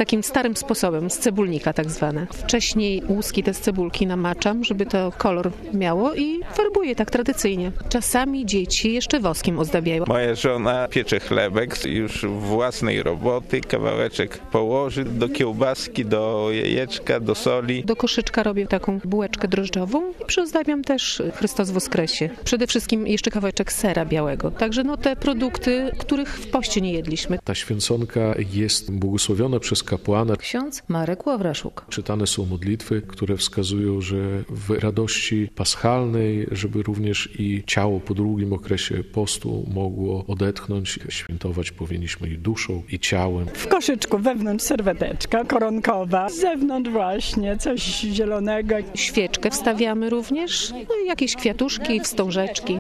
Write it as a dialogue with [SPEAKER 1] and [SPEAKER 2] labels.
[SPEAKER 1] takim starym sposobem, z cebulnika tak zwane. Wcześniej łuski te z cebulki namaczam, żeby to kolor miało i farbuję tak tradycyjnie. Czasami dzieci jeszcze woskiem ozdabiają.
[SPEAKER 2] Moja żona piecze chlebek już własnej roboty, kawałeczek położy do kiełbaski, do jajeczka, do soli.
[SPEAKER 1] Do koszyczka robię taką bułeczkę drożdżową i przyozdabiam też Chrystus Woskresie. Przede wszystkim jeszcze kawałeczek sera białego. Także te produkty, których w poście nie jedliśmy.
[SPEAKER 3] Ta święconka jest błogosławiona przez kapłana.
[SPEAKER 4] Ksiądz Marek Ławraszuk.
[SPEAKER 3] Czytane są modlitwy, które wskazują, że w radości paschalnej, żeby również i ciało po długim okresie postu mogło odetchnąć. Świętować powinniśmy i duszą, i ciałem.
[SPEAKER 5] W koszyczku wewnątrz serweteczka koronkowa, z zewnątrz właśnie coś zielonego.
[SPEAKER 1] Świeczkę wstawiamy również, no i jakieś kwiatuszki, wstążeczki.